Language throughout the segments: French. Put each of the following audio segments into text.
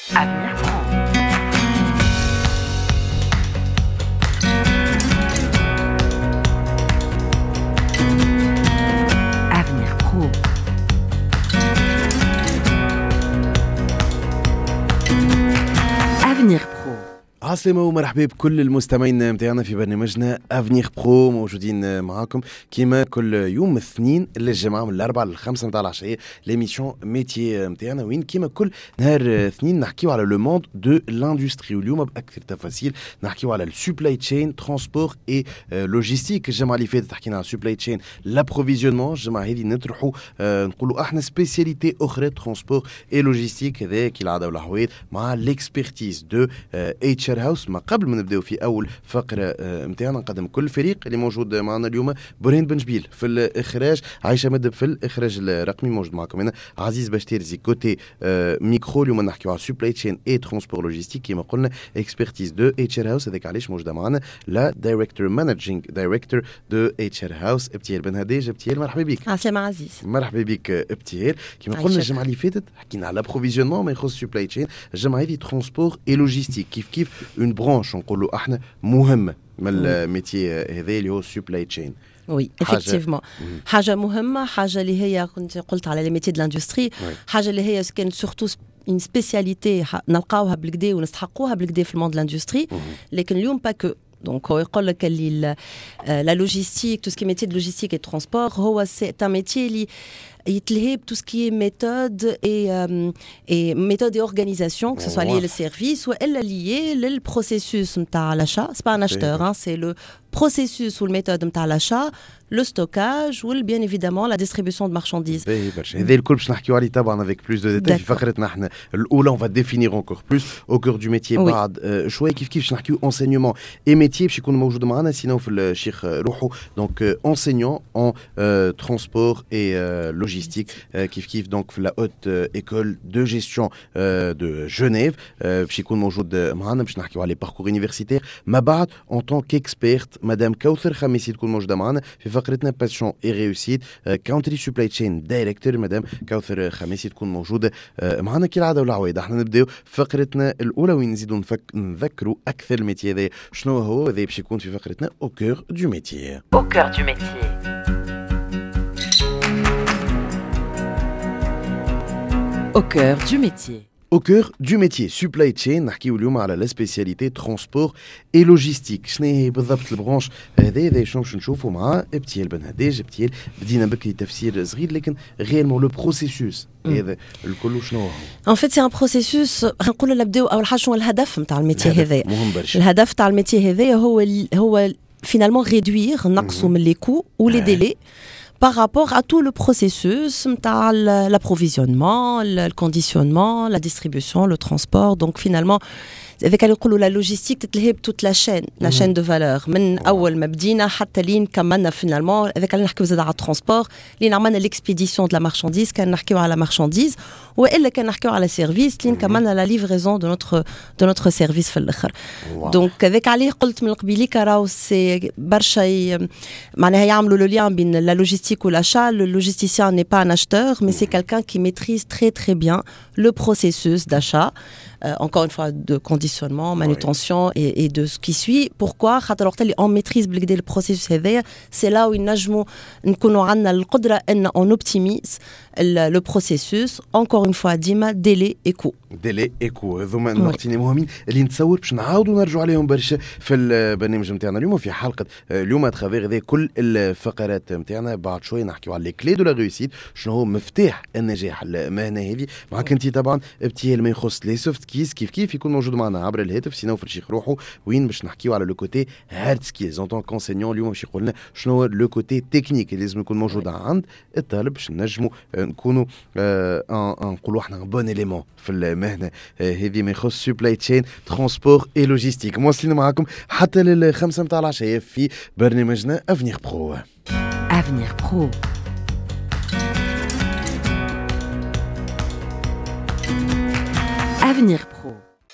Avenir Pro. Avenir Pro. Avenir Pro. عسلامة ومرحبا بكل المستمعين متاعنا في برنامجنا افنيغ برو. موجودين معاكم كيما كل يوم الاثنين للجمعة من 4 ل 5 متاع العشية ليميسيون ميتي متاعنا، وين كيما كل نهار اثنين نحكيو على لو موند دو لاندستري، واليوم باكثر تفاصيل نحكيو على السوبلاي تشين ترانسبور اي لوجيستيك. الجمعة اللي فاتت حكينا على السوبلاي تشين لابروفيزيونمون، الجمعة هذه نطرحوا نقولوا احنا سبيسياليتي اخرى ترانسبور اي لوجيستيك، هذا كي العادة والعوايد مع ليكسبيرتيز دو اتش هاوس. ما قبل ما نبداو في اول فقره نتاعنا نقدم كل فريق اللي موجود معنا اليوم: برهان بن جبيل في الاخراج، عايشه مدب في الاخراج الرقمي، موجود معكم هنا عزيز بشتيرزي كوتي ميكرو. اليوم نحكيو على سوبلاي تشين اي ترانسبور لوجيستيك كما قلنا اكسبرتيز دو اتش ار هاوس. هذاك علاش موجوده معنا لا دايركتور مانجينغ دايركتور دو اتش ار هاوس ابتيال بن هديج. ابتيال مرحبا بك. عسلامة عزيز. مرحبا بك ابتيال. كما قلنا الجمعه اللي فاتت حكينا على الابروفيزيونمون ما يخص سوبلاي تشين. الجمعه هذه ترانسبور اي لوجيستيك كيف اون برانش نقولوا احنا مهمه من الميتي هذا اللي هو السوبلاي تشين. وي افكتيفمون حاجه مهمه، حاجه اللي هي كنت قلت على لي ميتي دو لاندستري، حاجه اللي هي كانت سورتو une spécialité نلقاوها بالكدا ونستحقوها بالكدا في الموند لاندستري، لكن اليوم باكو. Donc, يقول لك اللي la logistique, tout ce qui est métier de logistique et de transport, c'est un métier qui يتلهي tout ce qui est méthode et organisation, que ce soit lié au service ou lié le processus نتاع l'achat. C'est pas un acheteur, hein, c'est le processus ou le méthode نتاع l'achat, le stockage ou bien évidemment la distribution de marchandises. هذا الكل باش نحكيو عليه طبعا avec plus de détails في فقرتنا احنا الاولى. on va définir encore plus au cœur du métier بعد شويه كيف باش نحكيو enseignement et métier باش يكون موجود معنا سينو في الشيخ روحو. donc enseignant en transport et logistique كيف donc في la haute école de gestion de Genève باش يكون موجود معنا باش نحكيو على parcours universitaire. ما بعد en tant qu'experte مدام كوثر خميسي تكون موجوده معنا في فقرتنا باسيون اي ريوسيت كاونتري سوبلاي تشين دايركتور مدام كوثر خميسي تكون موجوده معنا كالعاده والعوايد. احنا نبداو فقرتنا الاولى وين نزيدوا نذكروا اكثر الميتي هذا شنو هو. هذا باش يكون في فقرتنا او كور دو ميتي. Au cœur du métier. Au cœur du métier. Au cœur du métier supply chain نحكيو اليوم على لا سبيسياليتي ترانسبور اي لوجيستيك. شنو هي بالضبط البرانش هذا شنو باش نشوفوا مع ابتيال بن هديج. ابتيال بدينا بكري تفسير صغير لكن غيرمون لو بروسيسوس هذا الكل شنو هو. ان فيت سي ان بروسيسوس. نقولوا نبداو اول حاجه شنو الهدف نتاع الميتي هذا. مهم برشا. الهدف تاع الميتي هذا هو finalement réduire نقصوا من لي كو ou les délais par rapport à tout le processus, l'approvisionnement, le conditionnement, la distribution, le transport. Donc finalement, avec la logistique, toute la chaîne de valeur. من أول ما بدينا حتى لين كملنا finalement avec نحكيو زاد على transport، لين عملنا l'expédition de la marchandise، كان نحكيو على marchandise، وإلا كان نحكيو على service، لين كملنا la livraison de notre service في الآخر. Donc avec عليه قلت من القبيليك راهو سي برشا معناها يعملوا le lien بين la logistique ou l'achat. Le logisticien n'est pas un acheteur, mais c'est quelqu'un qui maîtrise très très bien le processus d'achat. Encore une fois, de conditionnement, manutention et de ce qui suit. Pourquoi? On maîtrise le processus. C'est là où on optimise le processus. Encore une fois, Dima, délai et coût. ديلي ايكو هذوما نقطتين مهمين اللي نتصور باش نعاودوا نرجعوا عليهم برشا في البرنامج نتاعنا اليوم في حلقه اليوم اترافير هذه كل الفقرات نتاعنا. بعد شويه نحكيو على لي كلي دو لا ريوسيت، شنو هو مفتاح النجاح المهنه هذه. معك انت طبعا ابتيال ما يخص لي سوفت كيس كيف يكون موجود معنا عبر الهاتف سينو في الشيخ روحو وين باش نحكيو على لو كوتي هارد سكيلز اون طون كونسينيون. اليوم باش يقول لنا شنو هو لو كوتي تكنيك اللي لازم يكون موجود عند الطالب باش نجموا نكونوا نقولوا احنا بون اليمون في المهنه هذه ما يخص سوبلاي تشين ترانسبور اي لوجيستيك. مواصلين معكم حتى للخمسة متاع العشية في برنامجنا افنيغ برو. Avenir Pro. Avenir Pro.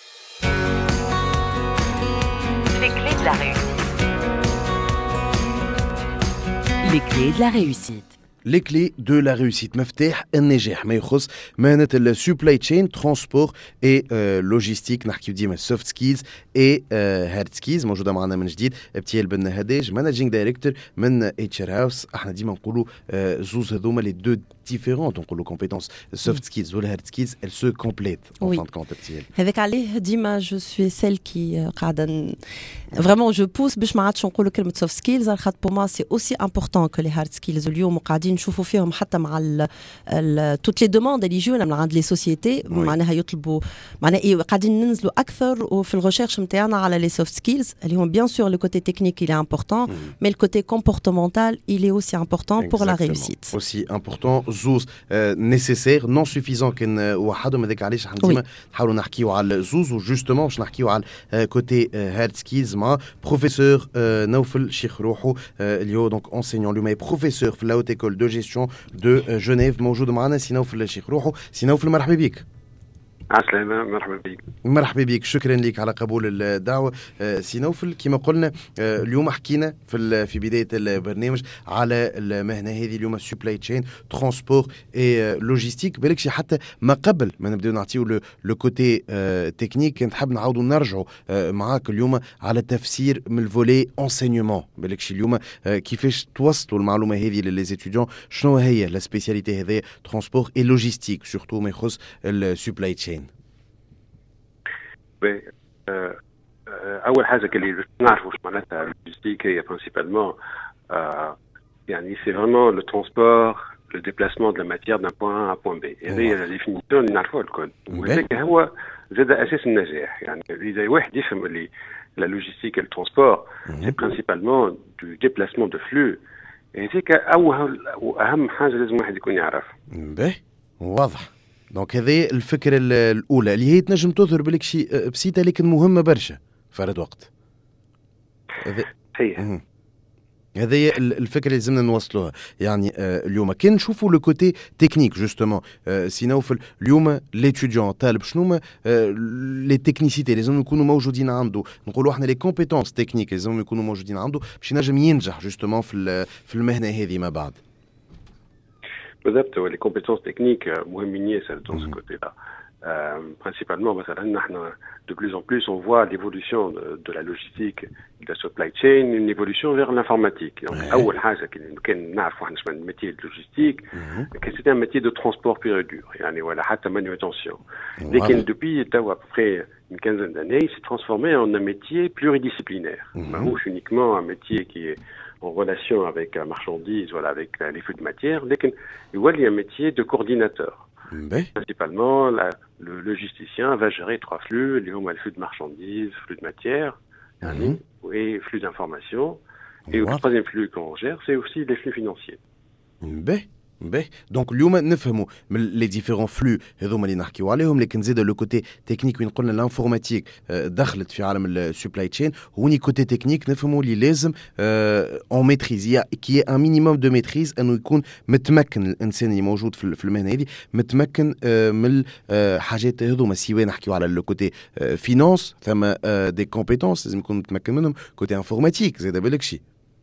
Les clés de la réussite. Les clés de la réussite. les clés de la réussite مفتاح النجاح ما يخص مهنة السوبلاي تشين ترانسبور اي لوجيستيك نحكيو ديما سوفت سكيلز اي هارد سكيلز. موجوده معنا من جديد ابتيال بن هداج مانجينغ دايركتور من اتشر هاوس. احنا ديما نقولوا زوز هذوما لي دو ديفيرونت نقولوا كومبيتونس السوفت سكيلز والهارد سكيلز ال سو كومبليت ان فان كونت ابتيال. هذاك عليه ديما جو سوي سيل كي قاعده فريمون جو بوس باش ما عادش نقولوا كلمه سوفت سكيلز على خاطر بو ما سي اوسي امبورطون كو لي هارد سكيلز. اليوم قاعدين نشوفوا فيهم حتى مع توت لي دوموند اللي يجونا من عند لي سوسيتي معناها يطلبوا معناها قاعدين ننزلوا اكثر وفي الريشيرش نتاعنا على لي سوفت سكيلز اللي هم بيان سور لو كوتي تكنيك il est important mais le côté comportemental il est aussi important pour la réussite. aussi important زوز nécessaire non suffisant كان وحدهم هذاك علاش احنا ديما نحاولوا نحكيوا على زوز وجوستومون باش نحكيوا على كوتي هارد سكيلز مع بروفيسور نوفل شيخ روحو اللي هو دونك انسينيون اليوم بروفيسور في لا هوت ايكول دو جيستيون دو جنيف. موجود معنا سي نوفل شيخ روحو. سي نوفل مرحبا بك. عسلامة مرحبا بك. مرحبا بك شكرا لك على قبول الدعوة. سي نوفل كما قلنا اليوم حكينا في بداية البرنامج على المهنة هذه اليوم سوبلاي تشين ترانسبور اي لوجيستيك. بالك شي حتى ما قبل ما نبداو نعطيو لو كوتي تكنيك نحب نعاودوا نرجعوا معاك اليوم على تفسير من الفولي انسينيومون. بالك شي اليوم كيفاش توصلوا المعلومة هذه لليزيتيديون شنو هي لا سبيسياليتي هذه ترانسبور اي لوجيستيك سورتو ما يخص السوبلاي تشين. اول حاجه اللي نعرفوا واش معناتها اللوجيستيك هي برينسيبالمون يعني سي فريمون لو ترانسبور لو ديبلاسمون دو لا ماتيير دان بوين ا بوين بي. هذه لا ديفينيسيون اللي نعرفوها الكل وهذاك هو زاد اساس النجاح. يعني اذا واحد يفهم اللي لا لوجيستيك الترانسبور سي برينسيبالمون دو ديبلاسمون دو فلو هذيك اهم حاجه لازم واحد يكون يعرفها. باهي واضح. دونك هذه الفكرة الأولى اللي هي تنجم تظهر بلك شيء بسيطة لكن مهمة برشا فرد وقت. هي هذه الفكرة اللي لازمنا نوصلوها. يعني اليوم كان نشوفوا لو كوتي تكنيك جوستومون سي نوفل اليوم ليتيديون طالب شنو لي تكنيسيتي لازم يكونوا موجودين عنده. نقولوا احنا لي كومبيتونس تكنيك لازم يكونوا موجودين عنده باش ينجم ينجح جوستومون في المهنة هذه ما بعد. بالضبط. les compétences techniques مهمين ياسر dans ce côté-là. Principalement مثلا نحن de plus en plus on voit l'évolution de la logistique de la supply chain une évolution vers l'informatique. Donc اول حاجه كان نعرفوا احنا شنو الميتي لوجيستيك que c'était un métier de transport pur et dur يعني ولا حتى manutention. لكن depuis à peu près une quinzaine d'années il s'est transformé en un métier pluridisciplinaire. ماهوش uniquement un métier qui est en relation avec la marchandise, voilà, avec les flux de matière, il y a un métier de coordinateur. Principalement, le logisticien va gérer 3 flux, les flux de marchandises, flux de matière, et flux d'informations. Et le troisième flux qu'on gère, c'est aussi les flux financiers. باهي دونك اليوم نفهموا من لي ديفيرون فلو هذوما اللي نحكيو عليهم لكن زاد لو كوتي تكنيك وين قلنا الانفورماتيك دخلت في عالم السوبلاي تشين هوني كوتي تكنيك نفهموا اللي لازم اون ميتريز كي ان مينيموم دو ميتريز انه يكون متمكن الانسان اللي موجود في المهنه هذه متمكن من الحاجات هذوما سواء نحكيو على لو كوتي فينانس ثم دي كومبيتونس لازم يكون متمكن منهم كوتي انفورماتيك زاد بالك شيء.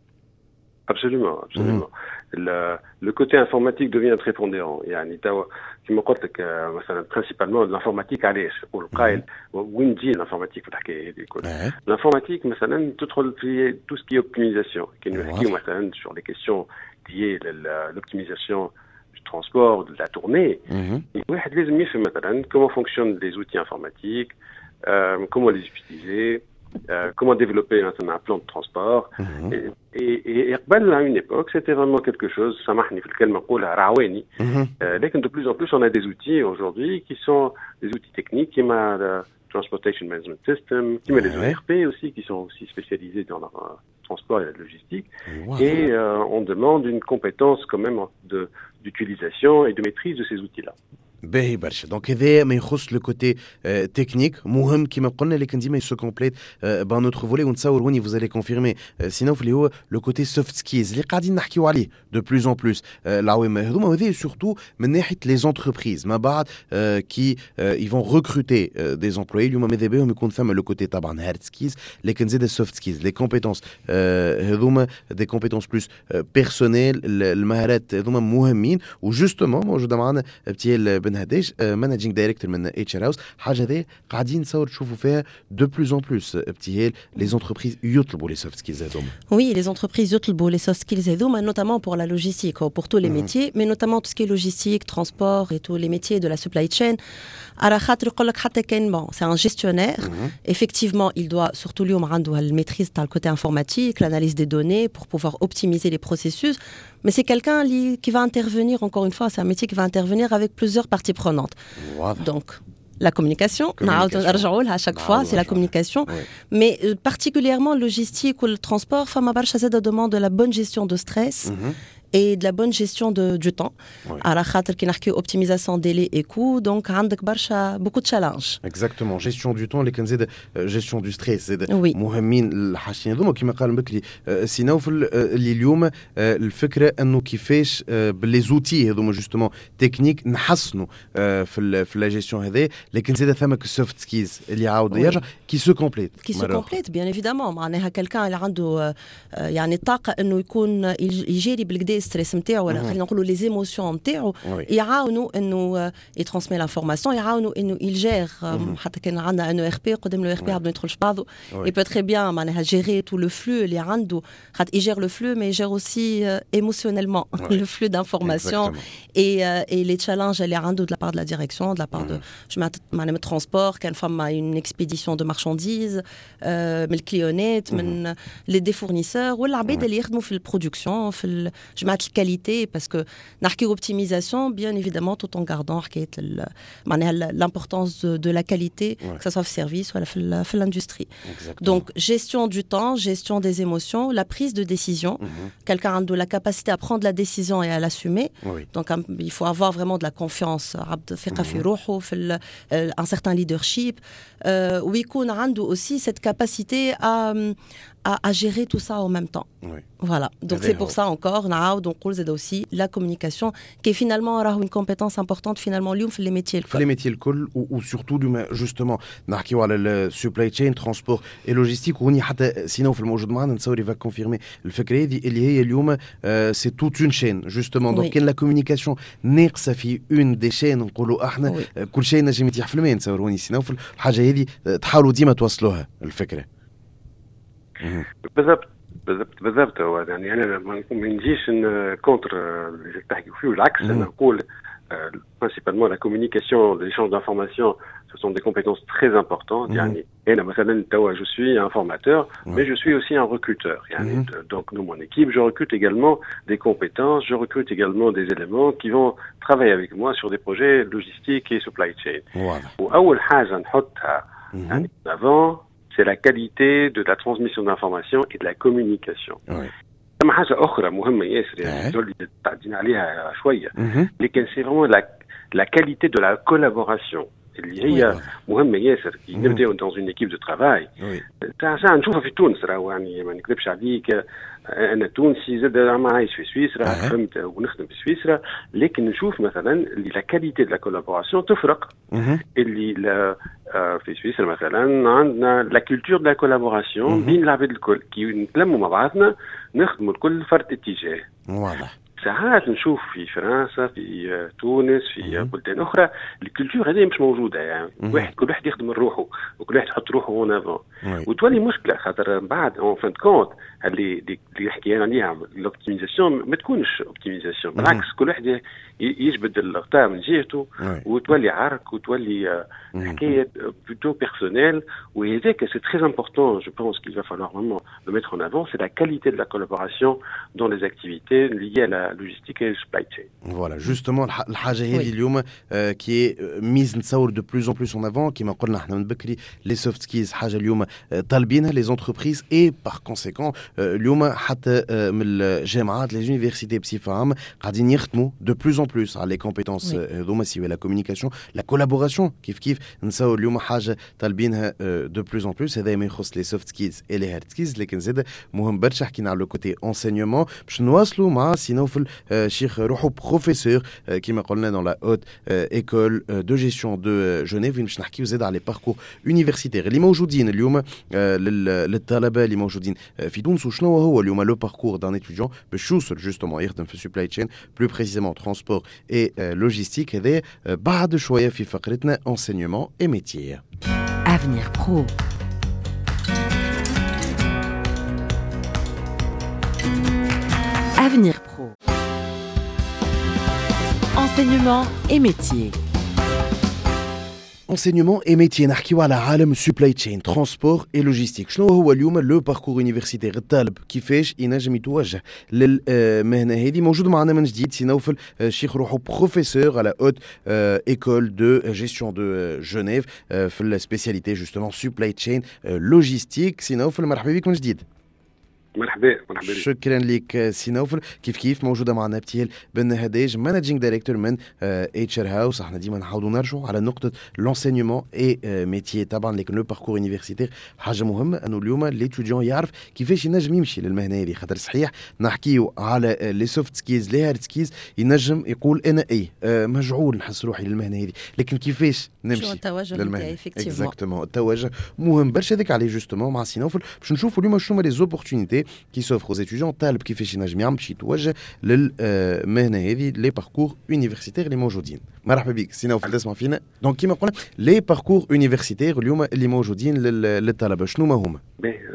Absolument. Le côté informatique devient prépondérant. يعني كما قلت لك مثلا principalement l'informatique علاش والقائل وين تجي الانفورماتيك في الحكايه هذه الكل. الانفورماتيك مثلا تدخل في tout ce qui est optimisation. كي نحكيو مثلا sur les questions liées à l'optimisation du transport de la tournée. واحد لازم يفهم مثلا comment fonctionnent les outils informatiques, comment les utiliser. Comment développer un plan de transport. Et à une époque, c'était vraiment quelque chose, سامحني في الكلمة نقولها رعواني. لكن de plus en plus, on a des outils aujourd'hui qui sont des outils techniques, qui m'a le Transportation Management System, qui m'a les ERP aussi, qui sont aussi spécialisés dans le transport et la logistique. Et on demande une compétence quand même d'utilisation et de maîtrise de ces outils-là. باهي برشا دونك هذا ما يخص لو كوتي تكنيك مهم كيما قلنا لكن ديما يسو كومبليت بان نوتر فولي ونتصور هوني فوزالي كونفيرمي سينو اللي هو لو كوتي سوفت سكيلز اللي قاعدين نحكيو عليه دو بلوز اون بلوس العوام هذوما وهذا سورتو من ناحيه لي زونتربريز ما بعد كي يفون ريكروتي دي امبلوي اليوم ماذا بهم يكون ثم لو كوتي طبعا هارد سكيلز لكن زاد السوفت سكيلز لي كومبيتونس هذوما دي كومبيتونس بلوس بيرسونيل المهارات هذوما مهمين وجوستومون موجوده معنا ابتيال بن هداش مانجينغ دايركتور من اتش ار هاوس حاجه هذه قاعدين نصور تشوفوا فيها دو بلوز اون بلوس ابتيال لي زونتربريز يطلبوا لي سوفت سكيلز هذوما. Oui, les entreprises يطلبوا les soft skills هذوما notamment pour la logistique ou pour tous les métiers mais notamment tout ce qui est logistique, transport et tous les métiers de la supply chain. على خاطر يقول لك حتى كان bon, c'est un gestionnaire. Effectivement, il doit surtout اليوم عنده الميتريز تاع le côté informatique, l'analyse des données pour pouvoir optimiser les processus. Mais c'est quelqu'un qui va intervenir, encore une fois, c'est un métier qui va intervenir avec plusieurs parties prenantes. Voilà. Donc, la communication, à chaque fois, c'est la communication. Oui. Mais particulièrement logistique ou le transport, femme barcha zeda demande de la bonne gestion de stress. Et de la bonne gestion du temps. على خاطر كي نحكيو optimisation délai et coût donc عندك برشا beaucoup de challenges. Exactement, gestion du temps لكن زاد gestion du stress زاد Oui. مهمين الحاجتين هذوما كما قال بكري سينوفل اللي اليوم الفكره انه كيفاش باللي زوتي هذوما جوستومون تكنيك نحسنوا في لا جيستيون هذا لكن زاد ثمك السوفت سكيلز اللي عاود يرجع كي سو كومبليت بيان ايفيدامون معناها كلكان اللي عنده يعني الطاقه انه يكون يجاري بالكدا ستريس نتاعو ولا خلينا نقولوا لي ايموسيون نتاعو يعاونوا انه يترانسمي لانفورماسيون يعاونوا انه يلجير حتى كان عندنا انه ار بي قدام لو ار بي ما يدخلش بعضه اي بو تري بيان معناها جيري تو لو فلو اللي عنده خاطر يجير لو فلو مي يجير اوسي ايموسيونيلمون لو فلو دانفورماسيون اي لي تشالنج اللي عنده de la part de la direction de la part de معناها transport كان فما une expédition de marchandises من الكليونات من لي دي فورنيسور والعباد اللي يخدموا في البرودكسيون في جماعه الكاليتي باسكو نحكيو اوبتيميزاسيون بيان ايفيدامون tout en gardant حكايه معناها l'importance de la qualité que ça soit في السيرفيس ولا في l'industrie. Donc gestion du temps, gestion des émotions, la prise de décision. Quelqu'un a de la capacité à prendre la décision et à l'assumer. Donc il faut avoir vraiment de la confiance عبد ثقه في روحه في un certain leadership ويكون عنده aussi cette capacité à gérer tout ça en même temps. Voilà. Donc c'est pour ça encore نعاود ونقول زاد aussi la communication qui est finalement راهو une compétence importante finalement اليوم في les métiers الكل. في les métiers الكل و surtout اليوم justement نحكيو على ال supply chain transport et logistique وهني حتى سينو في الموجود معنا نتصور يفا كونفيرمي الفكره هذه اللي هي اليوم سي toute une chaîne justement donc كان la communication ناقصه في une des chaînes نقولوا احنا كل شيء نجم يتيح في الماء نتصور هوني سينو في الحاجه هذه تحاولوا ديما توصلوها الفكره. بالضبط يعني انا ما نجيش كونتر اللي تحكي فيه بالعكس انا نقول principalement la communication, l'échange d'informations, ce sont des compétences très importantes. يعني أنا مثلا توا je suis un formateur, mais je suis aussi un recruteur. يعني donc nous mon équipe, je recrute également des compétences, je recrute également des éléments qui vont travailler avec moi sur des projets logistiques et supply chain. وأول حاجة نحطها يعني avant c'est la qualité de la transmission d'informations et de la communication. ثم حاجة أخرى مهمة ياسر يعني دول اللي تعدينا عليها شوية لكن c'est vraiment la qualité de la collaboration اللي هي مهمة ياسر كي نبداو dans une équipe de travail. ساعة نشوفها في تونس راهو يعني ما نكذبش عليك أنا تونسي زاد عايش في سويسرا فهمت ونخدم في سويسرا لكن نشوف مثلا اللي لا كاليتي دو لا كولابوراسيون تفرق اللي في سويسرا مثلا عندنا لا كولتور دو لا كولابوراسيون بين العباد الكل كي نتلموا مع بعضنا نخدموا الكل فرد اتجاه. واضح. ساعات نشوف في فرنسا في تونس في بلدان اخرى الكولتور هذه مش موجوده يعني كل واحد يخدم روحه وكل واحد يحط روحه هون افون وتولي مشكله خاطر بعد اون فان كونت اللي حكينا عليها الاوبتيميزاسيون ما تكونش اوبتيميزاسيون بالعكس كل واحد يجبد الغطاء من جهته وتولي عرك وتولي حكايه بلوتو بيرسونيل وهذاك سي تري امبورطون جو بونس qu'il va falloir vraiment le mettre en avant c'est la qualité de la collaboration dans les activités liées à logistique et le supply chain. Voilà, justement, الحاجة هذه اليوم qui est mise نتصور de plus en plus en avant كما قلنا احنا من بكري les soft skills حاجة اليوم طالبينها les entreprises et par conséquent اليوم حتى من الجامعات les universités بصفة عامة قاعدين يخدموا de plus en plus على les compétences هذوما سواء la communication la collaboration كيف نساو اليوم حاجة طالبينها de plus en plus هذا ما يخص les soft skills et les hard skills لكن زاد مهم برشا حكينا على le côté enseignement باش نواصلوا مع سينوفل شيخ روحو بروفيسور كما قلنا dans la haute école de gestion de Genève باش نحكيو زاد على les parcours universitaires اللي موجودين اليوم للطلبه اللي موجودين في تونس وشنو هو اليوم لو parcours d'un étudiant باش يوصل justement يخدم في supply chain plus précisément transport et logistique هذا بعد شويه في فقرتنا enseignement et métier. Avenir Pro. Avenir Pro. Enseignement et métier. Enseignement et métier نحكيو على عالم supply chain transport et logistique. شنو هو اليوم لو parcours universitaire الطالب كيفاش ينجم يتوجه للمهنة هذه؟ موجود معنا من جديد سي نوفل شيخ روحو بروفيسور على haute école de gestion de Genève في السبيسياليتي justement supply chain logistique. سي نوفل مرحبا بك من جديد. مرحبا شكرا لك سي نوفل. كيف موجوده معنا ابتيال بن هداج مانجينغ دايركتور من اتش ار هاوس. احنا ديما نحاولوا نرجعوا على نقطه لونسينيومون اي ميتيي طبعا لكن لو باركور يونيفرسيتير حاجه مهمه انه اليوم ليتوديون يعرف كيفاش ينجم يمشي للمهنه هذه خاطر صحيح نحكيو على لي سوفت سكيلز لي هارد سكيلز ينجم يقول انا مجعول نحس روحي للمهنه هذه لكن كيفاش نمشي للمهنه اكزاكتومون التوجه مهم برشا هذاك عليه جوستومون مع سي نوفل باش نشوفوا اليوم شنو لي زوبورتونيتي qui s'offre aux étudiants طالب كيفاش ينجم يمشي يتوجه للمهنه هذه لي باركور يونيفرسيتير اللي موجودين. مرحبا بك سي نوفل تسمع فينا. دونك كيما قلنا لي باركور يونيفرسيتير اليوم اللي موجودين للطلبه شنو ما هما؟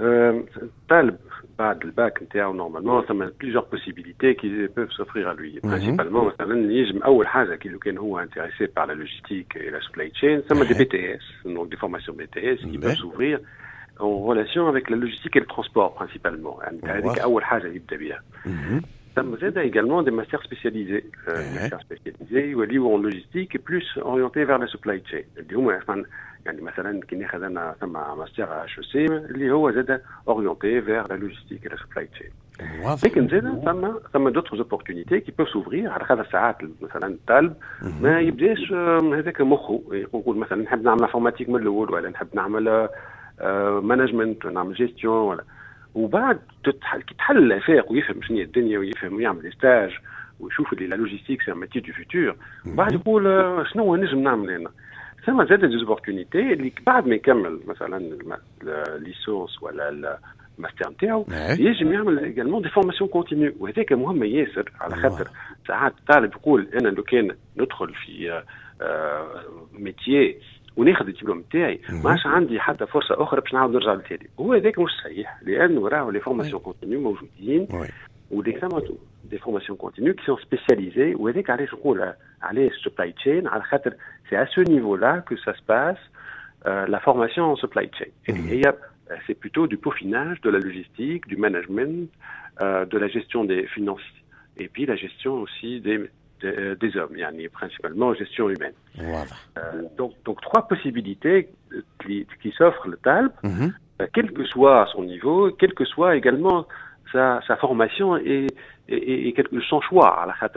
الطالب بعد الباك نتاعو نورمالمون ثم plusieurs possibilités qui peuvent s'offrir à lui. Principalement مثلا يجم اول حاجه كي لو كان هو intéressé par la logistique et la supply chain ثم des BTS donc des formations BTS qui peuvent s'ouvrir en relation avec la logistique et le transport principalement. هذيك أول حاجة يبدأ بها. ثم زاد également des masters spécialisés. Masters spécialisés يوليو en logistique et plus orientés vers la supply chain. اللي هما يعني مثلا كي ناخذ أنا ثم ماستر HEC اللي هو زاد orienté vers la logistique et la supply chain. لكن زاد ثم d'autres opportunités qui peuvent s'ouvrir على خاطر ساعات مثلا الطالب ما يبداش هذاك مخه يقول مثلا نحب نعمل انفورماتيك من الأول ولا نحب نعمل مانجمنت نعمل جيستيون ولا وبعد تحل الافاق ويفهم شنو هي الدنيا ويفهم ويعمل ستاج ويشوف اللي لا لوجيستيك سي ميتي دو فيتور بعد يقول شنو هو نجم نعمل هنا. ثم زاد دي اوبورتونيتي اللي بعد ما يكمل مثلا الليسونس ولا الماستر نتاعو يجم يعمل ايجالمون دي فورماسيون كونتينيو وهذاك مهمه ياسر على خاطر ساعات الطالب يقول انا لو كان ندخل في ميتيي وناخذ الدبلوم تاعي ما عادش عندي حتى فرصه اخرى باش نعاود نرجع للتالي. هو هذاك مش صحيح لانه راهو لي فورماسيون كونتينيو موجودين ودي ساماتو دي فورماسيون كونتينيو كي سون سبيسياليزي وهذاك علاش نقول عليه سبلاي تشين على خاطر سي ا سو نيفو لا كو سا سباس لا فورماسيون en supply chain اللي هي c'est plutôt du peaufinage de la logistique, du management, de la gestion des finances et puis la gestion aussi des hommes, yani principalement gestion humaine. Donc trois possibilités qui s'offrent le talb, quel que soit son niveau, quel que soit également sa formation et son choix.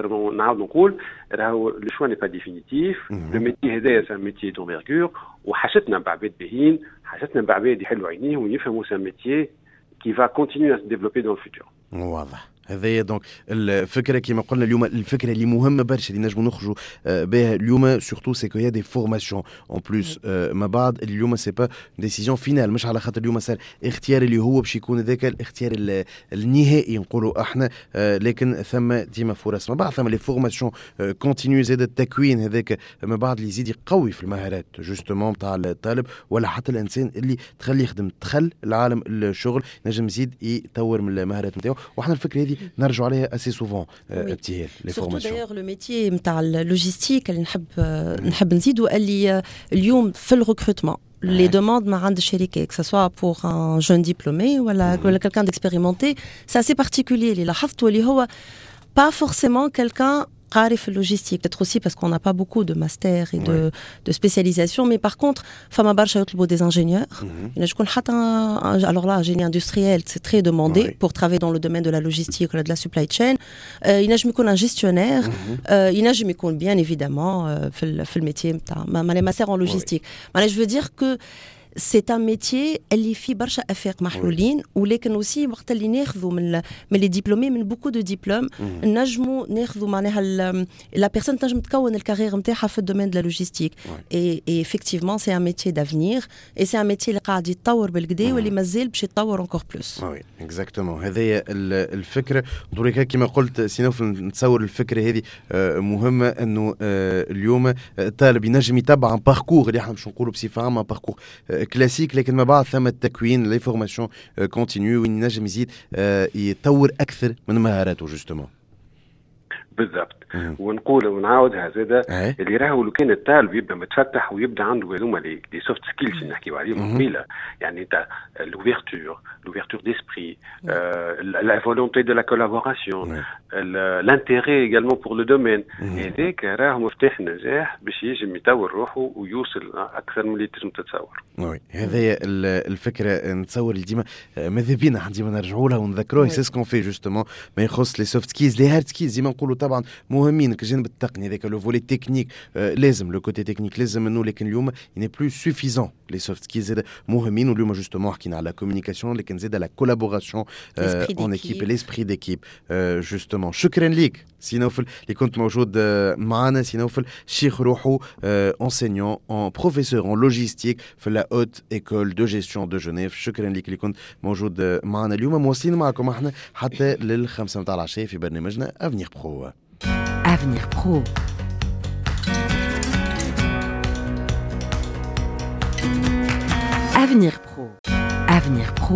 Le choix n'est pas définitif. Le métier c'est un métier d'envergure. وحاجتنا بعباد بهين حاجتنا بعباد يحلوا عينيه ويفهموا c'est un métier qui va continuer à se développer dans le futur. واضح. هذايا دونك الفكره كما قلنا اليوم الفكره اللي مهمه برشا اللي نجموا نخرجوا بها اليوم سورتو سي كو يا دي فورماسيون اون بلوس ما بعد اليوم سي با ديسيزيون فينال مش على خاطر اليوم صار اختيار اللي هو باش يكون ذاك الاختيار النهائي نقولوا احنا لكن ثم ديما فرص ما بعد ثم لي فورماسيون كونتينيو زاد التكوين هذاك ما بعد اللي يزيد يقوي في المهارات جوستومون تاع الطالب ولا حتى الانسان اللي تخليه يخدم دخل العالم الشغل نجم يزيد يطور من المهارات نتاعو وحنا الفكره هذه نرجع عليها assez souvent ابتهال لي فورماسيون. Surtout d'ailleurs le métier نتاع اللوجيستيك اللي نحب نزيدوا اللي اليوم في الريكروتمون les demandes ما عند الشركات que ça soit pour un jeune diplômé ولا quelqu'un d'expérimenté c'est assez particulier اللي لاحظته اللي هو pas forcément quelqu'un عارف logistique, peut-être aussi parce qu'on n'a pas beaucoup de master et de spécialisation, mais par contre, fama barcha يطلبوا des ingénieurs. Je connais alors là, génie industriel, c'est très demandé pour travailler dans le domaine de la logistique, de la supply chain. Il y a un gestionnaire, il y a bien évidemment في الميtier ما master en logistique. Je veux dire que c'est un métier اللي فيه برشا افاق محلولين ولكن aussi وقت اللي ناخذوا من les diplômés من beaucoup de diplômes نجموا ناخذوا معناها la personne تنجم تكون الكارير نتاعها في الدومين de la logistique et effectivement c'est un métier d'avenir et c'est un métier اللي قاعد يتطور بالكدا واللي مازال باش يتطور encore plus. وي اكزاكتومون هذه الفكره دوريكا كما قلت سينوف نتصور الفكره هذه مهمه انه اليوم الطالب ينجم يتبع باركور اللي احنا باش نقولوا بصفه عامه باركور كلاسيك لكن ما بعد ثم التكوين لي فورماسيون كونتينيو وين ينجم يزيد يطور اكثر من مهاراته جوستومون بالضبط. ونقول ونعاودها زاده اللي راهو لو كان الطالب يبدا متفتح ويبدا عنده هذوما لي سوفت سكيلز اللي نحكيو عليهم قبيله يعني انت لوفيرتور ديسبري لا فولونتي دو لا كولابوراسيون l'intérêt également pour le domaine هذاك راه مفتاح النجاح باش يجي يطور روحه ويوصل اكثر من اللي تنجم تتصور. وي هذه الفكره نتصور ديما ماذا بينا ديما نرجعوا لها ونذكروها سي سكون في جوستومون ما يخص لي سوفت سكيلز لي هارد سكيلز ديما نقولوا طبعا مهمين كجانب التقني هذاك لو فولي تكنيك لازم لو كوتي تكنيك لازم انه لكن اليوم ني بلو سوفيزون لي سوفت سكيلز مهمين واليوم جوستومون حكينا على كومونيكاسيون لكن زاد على كولابوراسيون اون ايكيب ليسبري ديكيب جوستومون. شكرا ليك سينوفل اللي كنت موجود معنا. سينوفل شيخ روحو enseignant en professeur en logistique في لا haute école de gestion de Genève. شكرا ليك اللي كنت موجود معنا اليوم. مواصلين معكم احنا حتى لل5 متاع العشاء في برنامجنا Avenir Pro. Avenir Pro. Avenir Pro. Avenir Pro.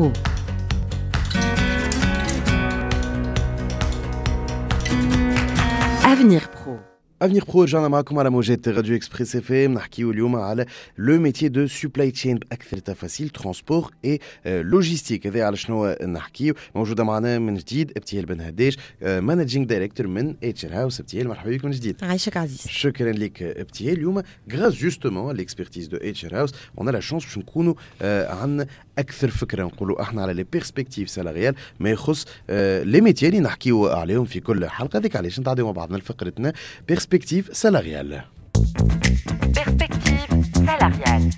Avenir Pro. Avenir Pro رجعنا معكم على موجات راديو اكسبريس اف ام. نحكيو اليوم على لو ميتيي دو سوبلاي تشين باكثر تفاصيل ترانسبور اي لوجيستيك. هذا على شنو نحكيو. موجوده معنا من جديد ابتيال بن هداش مانجينغ دايركتور من اتشر هاوس. ابتيال مرحبا بك من جديد. عايشك عزيز. شكرا لك ابتيال. اليوم غراس جوستومون ليكسبرتيز دو اتشر هاوس اون لا شانس باش نكونوا عندنا اكثر فكره نقولوا احنا على لي بيرسبكتيف سالاريال ما يخص لي ميتيي اللي نحكيو عليهم في كل حلقه. هذيك علاش نتعداو مع بعضنا لفقرتنا perspective salariale. Perspective salariale.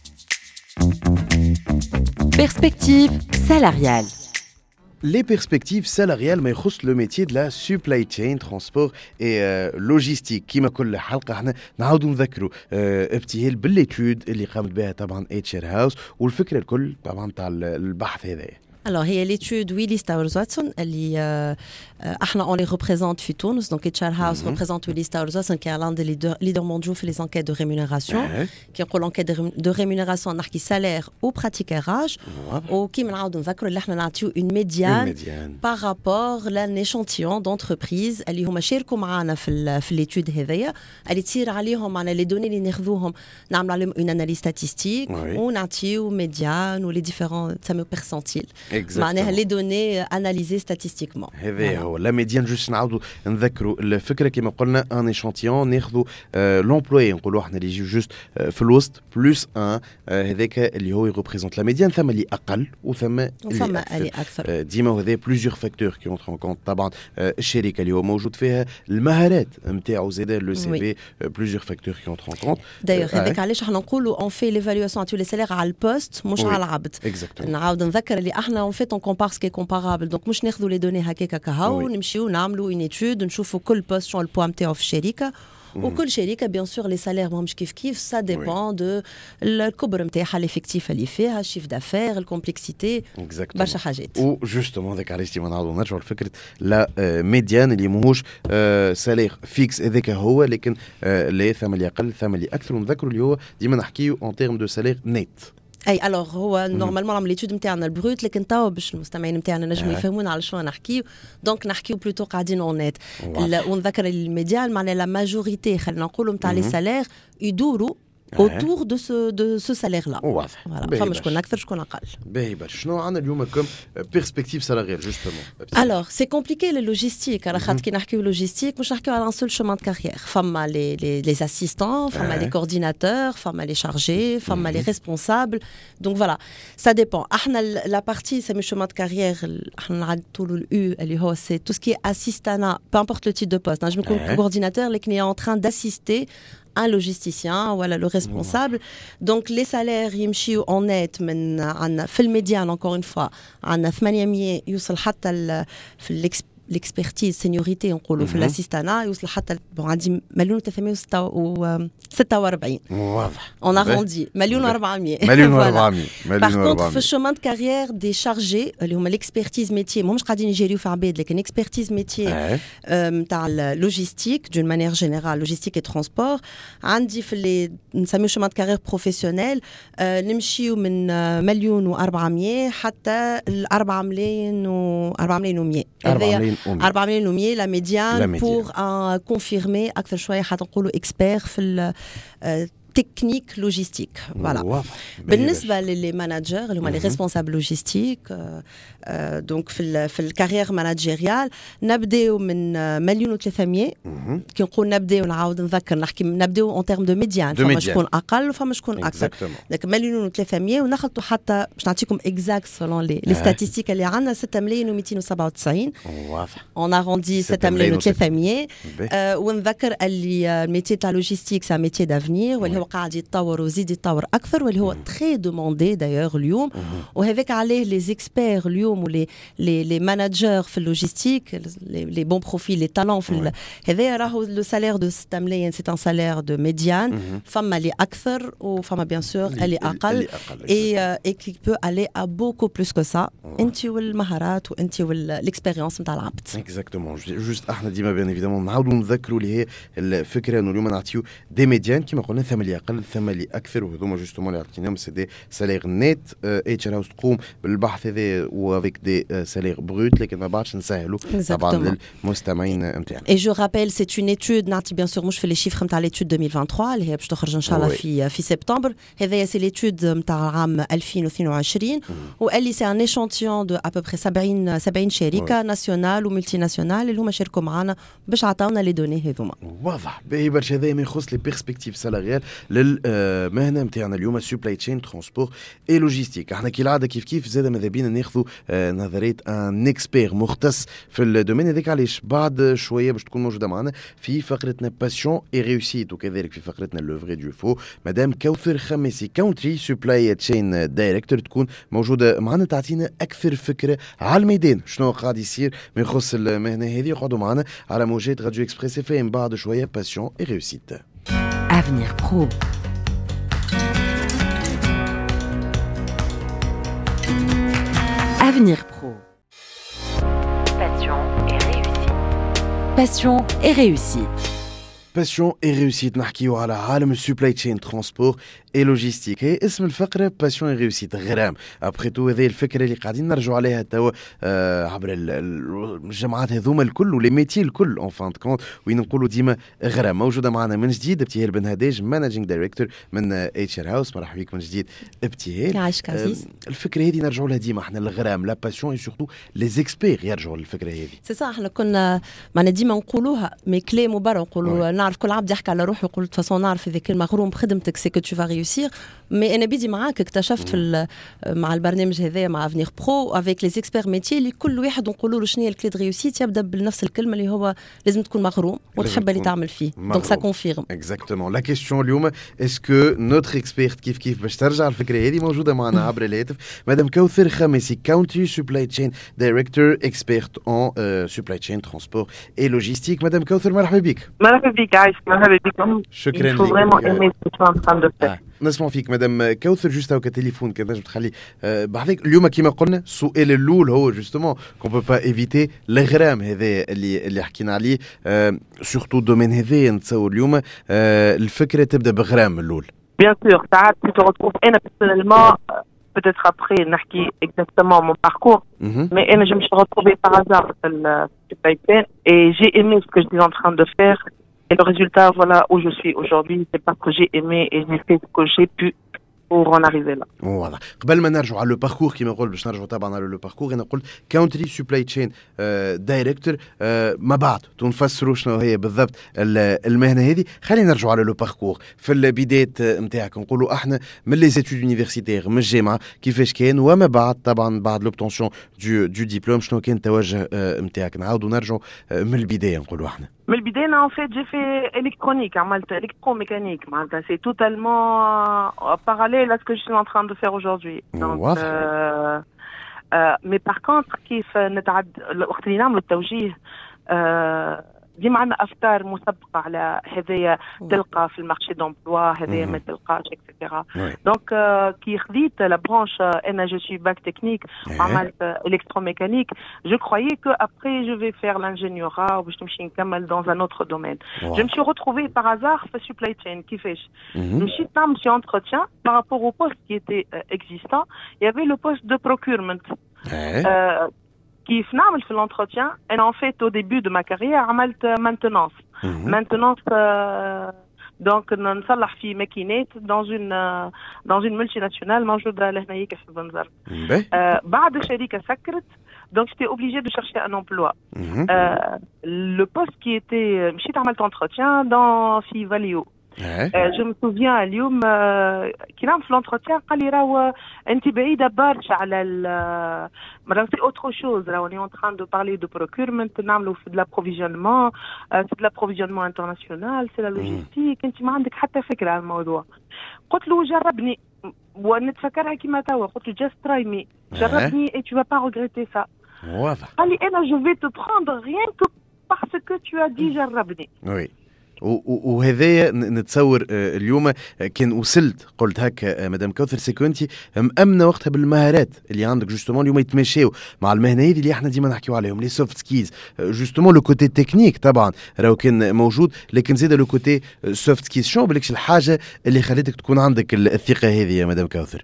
Perspective salariale. Les perspectives salariales ما يخص le métier de la supply chain transport et logistique. كما كل حلقة احنا نعاودوا نذكروا ابتهال بالليتود اللي قامت بها طبعا اتشر هاوس والفكرة الكل طبعا تاع البحث هذا. Alors, il y a l'étude Willis Towers Watson, on les représente في Tunis. Donc, HR House représente Willis Towers Watson, qui est l'un des leaders mondiaux pour les enquêtes de rémunération, qui est l'enquête de rémunération نحكي salaire ou pratique RH, ou qui nous نذكروا اللي احنا نعطيو une médiane par rapport لان échantillon d'entreprises اللي هما شاركوا معنا في l'étude هذيا اللي تصير عليهم معنا les données اللي ناخذوهم نعمل عليهم une analyse statistique ونعطيو médiane ou les différents تسميو percentiles. معناها لي دوني اناليزي ستاتستيكمون. هذا هو لا ميديان. جوست نعاودوا نذكروا الفكره كما قلنا ان ايشانتيون ناخذوا لومبلوي نقولوا احنا اللي يجي جوست في الوسط بلس ان هذاك اللي هو يريبريزونت لا ميديان. ثم اللي اقل وثم اللي اكثر. ديما هذا بليزيور فاكتور كي اونتر ان كونت. طبعا الشركه اللي هو موجود فيها المهارات نتاعو زاد لو سي في بليزيور فاكتور كي اونتر ان كونت. دايوغ هذاك علاش احنا نقولوا اون في ليفالواسيون تاع لي سالير على البوست مش على العبد. نعاود نذكر اللي احنا en fait on compare ce qui est comparable. Donc مش ناخذوا les données هكاك كهو نمشيو نعملوا une étude نشوفوا كل poste شنو البوا نتاعو في الشركه وكل شركه بيان سور لي سالير ماهمش كيف سا ديبون دو الكبر نتاعها ليفيكتيف اللي فيها الشيف دافير الكومبلكسيتي برشا حاجات. و جوستومون هذاك علاش ديما نعاودوا نرجعوا لفكره لا ميديان اللي ماهوش سالير فيكس هذاك هو لكن لا ثم اللي اقل ثم اللي اكثر. ونذكروا اللي هو ديما نحكيو اون تيرم دو سالير نيت. اي الوغ هو نورمالمون نعمل ليتود نتاعنا البروت لكن توا باش المستمعين نتاعنا نجموا يفهمونا على شنو نحكيو. دونك نحكيو بلوتو قاعدين اونيت ونذكر الميديان معناها لا ماجوريتي خلينا نقولوا نتاع لي سالير يدوروا autour de ce salaire-là. واضح. Voilà. فما شكون أكثر شكون أقل. باهي برشا. شنو عندنا اليوم كم بيرسبكتيف سالاريال justement. Alors, c'est compliqué le logistique. Alors, quand on parle de logistique, on parle d'un seul chemin de carrière. Femme les assistants, femme les coordinateurs, femme les chargés, femme les responsables. Donc voilà, ça dépend. La partie, c'est le chemin de carrière. C'est tout ce qui est assistana, peu importe le titre de poste. Je me compte coordinateur, qui est en train d'assister un logisticien ou le responsable. Donc les salaires يمشيوا en net من عندنا في الميديان encore une fois عندنا 800 يوصل حتى في l'expertise seniorité نقولوا في الاسيستانا يوصل حتى عندي 1,346 واضح. on arrondit 1,400,000 par contre في الشومان de carrière des chargés اللي هما l'expertise métier مش قاعدين يجريوا في عباد لكن expertise métier نتاع اللوجيستيك d'une manière générale logistique et transport عندي في اللي نسميو شومان de carrière professionnel نمشيو من 1,400,000 حتى 4,100,000 4,100,000 la médiane pour confirmer أكثر شوية حتنقولوا expert في technique logistique. Voilà. بالنسبة للي مانجر اللي هما les responsables logistiques donc في الكارير مانجيريال نبداو من 1,300,000 كي نقول نبداو نعاود نذكر نحكي نبداو en termes de médiane فما شكون أقل وفما شكون أكثر لكن 1,300,000 ونخلطوا حتى باش نعطيكم exact selon les statistiques اللي عندنا 6,297 واضح on arrondit 6,300 ونذكر اللي الميتي تاع لوجيستيك سا ميتي دافنير واللي هو قاعد يتطور ويزيد يتطور اكثر واللي هو تري دوموندي دايوغ اليوم وهذاك عليه لي زيكسبير اليوم ولي لي ماناجر في اللوجيستيك لي بون بروفيل لي تالون في هذا راهو لو سالير دو 6 ملايين سي ان سالير دو ميديان فما لي اكثر وفما بيان سور اللي اقل اي كي بو الي ا بوكو بلوس كو سا انت والمهارات وانت والاكسبيريونس نتاع العبد اكزاكتومون جوست احنا ديما بيان ايفيدامون نعاودوا نذكروا اللي هي الفكره انه اليوم نعطيو دي ميديان كيما قلنا ثمن اللي اقل ثمن اللي اكثر وهذوما جوستومون اللي عطيناهم سي دي سالير نت اتش ار هاوس تقوم بالبحث هذا وافيك دي سالير بروت لكن ما بعدش نسهلوا طبعا للمستمعين نتاعنا. اي جو رابيل سي اون ايتود نعطي بيان سور مش في لي شيفر نتاع ليتود 2023 اللي هي باش تخرج ان شاء الله في سبتمبر هذايا سي ليتود نتاع عام 2022 واللي سي ان ايشانتيون دو ابوبري 70 شركه ناسيونال وملتي ناسيونال اللي هما شاركوا معنا باش عطاونا لي دوني هذوما. واضح باهي برشا هذا ما يخص لي بيرسبكتيف سالاريال للمهنه نتاعنا اليوم سوبلاي تشين ترونسبور اي لوجيستيك. احنا كالعاده كيف زاد ماذا بينا ناخذوا نظريه ان اكسبير مختص في الدومين هذاك علاش بعد شويه باش تكون موجوده معنا في فقرتنا باسيون اي ريوسيت وكذلك في فقرتنا لو فري دو فو مدام كوثر خميسي كونتري سوبلاي تشين دايركتور تكون موجوده معنا تعطينا اكثر فكره على الميدان شنو قاعد يصير ما يخص المهنه هذه. يقعدوا معنا على موجات راديو اكسبريس اف ام بعد شويه باسيون اي ريوسيت. Avenir Pro. Avenir Pro. Passion et réussite. Passion et réussite. باسيون اي ريوسيت نحكيو على عالم السوبلاي تشين ترونسبور اي لوجيستيك. هي اسم الفقره باسيون اي ريوسيت غرام ابخي تو هذه الفكره اللي قاعدين نرجعوا عليها توا عبر الجامعات هذوما الكل ولي ميتي الكل اون فان كونت وين نقولوا ديما غرام. موجوده معنا من جديد ابتهال بن هداج مانجينج دايركتور من اتش ار هاوس. مرحبا بك من جديد ابتهال. يعيشك عزيز. الفكره هذه نرجعوا لها ديما احنا الغرام لا باسيون اي سورتو لي زيكسبير يرجعوا للفكره هذه. سي صح احنا كنا معنا ديما نقولوها مي كلي مباراه نقولوا نعرف كل عبد يحكي على روحه يقول فاصون نعرف اذا كان مغروم بخدمتك سي كو تو فا ريوسير. مي انا بدي معاك اكتشفت في مع البرنامج هذا مع افنير برو افيك لي زيكسبير ميتي اللي كل واحد نقولوا له شنو هي الكلي دو ريوسيت يبدا بنفس الكلمه اللي هو لازم تكون مغروم وتحب اللي تعمل فيه. دونك سا كونفيرم اكزاكتومون. لا كيستيون اليوم اسكو نوتر اكسبيرت كيف باش ترجع الفكره هذه موجوده معنا عبر الهاتف مدام كوثر خميسي كونتري سوبلاي تشين دايركتور اكسبيرت اون سوبلاي تشين ترونسبور اي لوجيستيك. مدام كوثر مرحبا بك. مرحبا بك عايش. مرحبا بكم. شكرا لك. نسمع فيك مدام كوثر جوست هاكا تليفون كان تنجم تخلي بعدك اليوم كيما قلنا السؤال الاول هو جوستومون كون بو با ايفيتي الغرام هذا اللي حكينا عليه سورتو الدومين هذا نتصور اليوم الفكره تبدا بغرام الاول. بيان سور ساعات تو retrouve انا بيرسونيلمون peut-être après نحكي exactement mon parcours mais انا je me suis retrouvée par hasard في البايبين et j'ai aimé ce que j'étais en train de faire Et le résultat, voilà où je suis aujourd'hui, c'est parce que j'ai aimé et j'ai fait ce que j'ai pu pour en arriver là. Voilà. قبل ما نرجعوا على لو باركور كيما نقول باش نرجعوا طبعا على لو باركور انا قلت كاونتري سبلاي تشين دايركتور ما بعد تنفسروا شنو هي بالضبط المهنه هذه. خلينا نرجعوا على لو باركور في البدايات نتاعك نقولوا احنا من لي زيتود يونيفرسيتير من الجامعه كيفاش كان وما بعد طبعا بعد لوبتونسيون دو ديبلوم شنو كان التوجه نتاعك. نعاودوا نرجعوا من البدايه نقولوا احنا. من البداية en fait j'ai fait électronique, عملت électromécanique, معناتها c'est totalement parallèle à ce que je suis en train de faire aujourd'hui. Donc mais par contre كيف وقت اللي نعمل التوجيه ديما عندنا افكار مسبقه على هذايا تلقى في المارشي دومبلوا هذايا ما تلقاش اكسيتيرا. دونك كي خديت لا برانش انا جو سوي باك تكنيك وعملت الكتروميكانيك جو كرويي كو ابري جو في فير لانجينيورا وباش نمشي نكمل دون ان اوتر دومين. جو مشي روتروفي بار هازار في سبلاي تشين. كيفاش مشيت نعمل شي انتروتيان بارابور او بوست كي ايتي اكزيستون يافي لو بوست دو بروكيرمنت. كيف نعمل في l'entretien انا en fait au début de ma carrière عملت maintenance دونك نصلح في ماكينات dans une multinationale موجوده لهنايا في بنزرت. بعد الشركه سكرت donc j'étais obligée de chercher un emploi. Le poste qui était مشيت عملت entretien dans في Valeo. Je me souviens اليوم كي نعمل في l'entretien قال لي راهو انت بعيده برشا على معناتها c'est autre chose. راهو on est en train de parler de procurement نعملوا في de l'approvisionnement, c'est de l'approvisionnement international, c'est la logistique. انت ما عندك حتى فكره على الموضوع. قلت له جربني ونتفكرها كيما توا. قلت له just try me, جربني et tu vas pas regretter ça. قال لي انا je vais te prendre rien que parce que tu as dit جربني. Oui. وهذايا نتصور اليوم كان وصلت قلت هكا مدام كوثر سيكو انت مأمنه وقتها بالمهارات اللي عندك جوستومون اليوم يتماشاو مع المهنه هذه اللي احنا ديما نحكيو عليهم لي سوفت سكيلز. جوستومون لو كوتي تكنيك طبعا راهو كان موجود لكن زيد لو كوتي سوفت سكيلز. شنو بالكش الحاجه اللي خلتك تكون عندك الثقه هذه يا مدام كوثر؟